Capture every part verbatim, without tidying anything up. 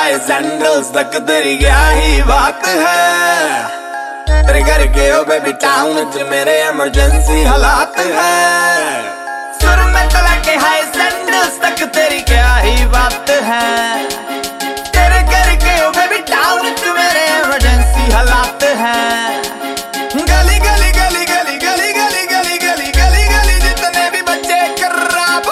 हाय sandals तक तेरी क्या ही बात है। तेरे घर के ओ बेबी टाउन च मेरे इमरजेंसी हालात है। सुर में तो लगे हाय सैंडल्स तक तेरी क्या ही बात है। तेरे घर के ओ बेबी टाउन च मेरे इमरजेंसी हालात है। गली गली गली गली गली गली गली गली गली गली जितने भी बच्चे खराब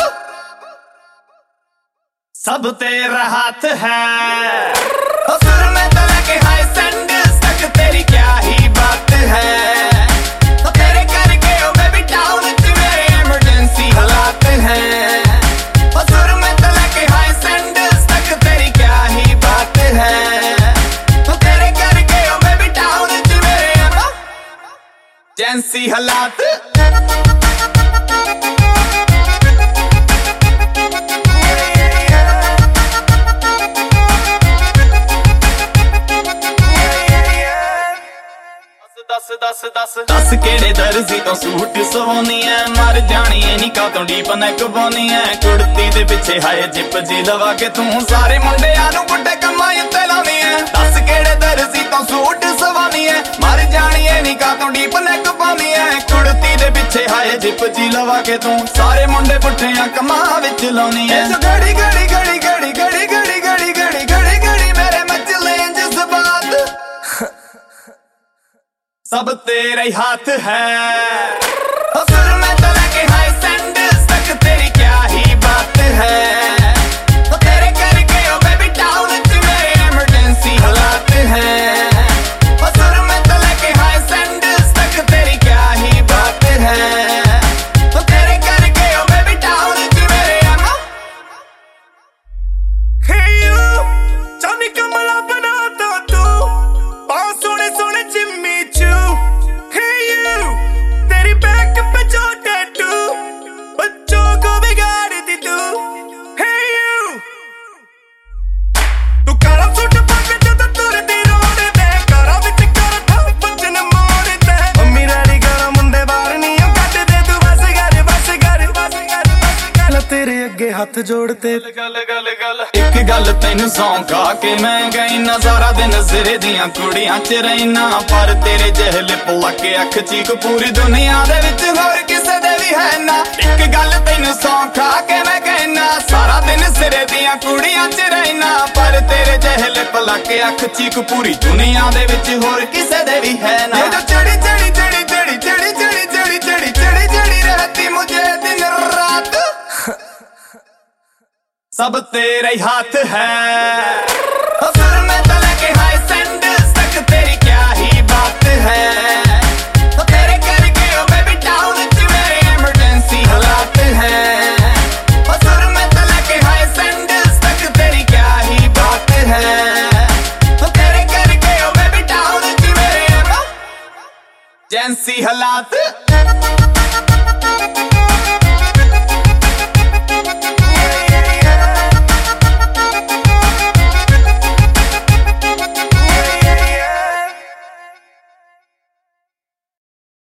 सब तेरा हाथ है। सुर में तो लगे हाय सैंडल्स तक तेरी क्या ही बात है। तेरे घर के ओ बेबी टाउन च मेरे इमरजेंसी हालात है। सुर में तो लगे हाय सैंडल्स तक तेरी क्या ही बात है। तेरे घर के ओ बेबी टाउन च मेरे इमरजेंसी हालात। दस दस दस दस केड़े दर्जी तो सूट सवानी है। मर जानी है नी का तो डीप नेक बोनी है। कुड़ती दे पिछे हाय जिप जी लवा के तू सारे मुंडियां नू बुड्ढे कमाई ते लानी है। दस केड़े दर्जी तो सूट सवानी है। मर जानी है नी का तो डीप नेक बोनी है। कुड़ती दे पिछे हाय जिप जी लवा के तू सारे मुंडे बुड्ढियां कमा विच लानी है। जो घड़ी घड़ी घड़ी घड़ी घड़ी घड़ी घड़ी घड़ी घड़ी घड़ी मेरे मचले जज्बात सब तेरे ही हाथ है। सुर में तो लगे हाय सैंडल्स तक तेरी क्या ही बात है। तेरे घर के ओ बेबी टाउन च मेरे इमरजेंसी हालात है। सुर में तो लगे हाय सैंडल्स तक तेरी क्या ही बात है। तेरे घर के ओ बेबी टाउन च मेरे Hey you, जानी कमला बना दो तू पाँव सोने सोने जिम्मी चू। Hey you, तेरी बैक पे जो टैटू बच्चों को बिगाड़ती तू। Hey you, तू काला सूट पाके जद तुरदी रोड ते कारा विच कर था बचन मोड़ ते। मम्मी डैडी करा मुंडे बाहर नहीं कट दे तू बस कर बस कर बस कर बस कर। तेरे अगे हाथ जोड़ते गल गल गल एक गल तैनू सौंका के मैं गई ना सारा दिन सिरे दियां कुड़ियां च रहना। पर तेरे जहले पलके अख चीक पूरी दुनिया दे विच होर किसे दे भी है ना। एक गल तैनू सौंका के मैं कहना सारा दिन सिरे दियां कुड़ियां च रहना। पर तेरे जहले पलके अख चीक पूरी दुनिया दे विच होर किसे दे भी है ना। ये जो चढ़ी चढ़ी चढ़ी चढ़ी चढ़ी चढ़ी चढ़ी चढ़ी चढ़ी चढ़ी रहती मुझे दिन रात सब तेरे ही हाथ है।